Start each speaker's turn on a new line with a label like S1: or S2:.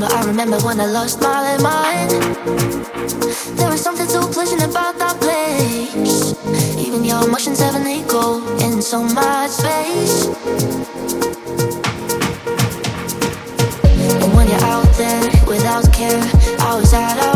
S1: I remember when I lost my mind. There was something so pleasant about that place. Even your emotions have an echo in so much space. And when you're out there without care, I was out of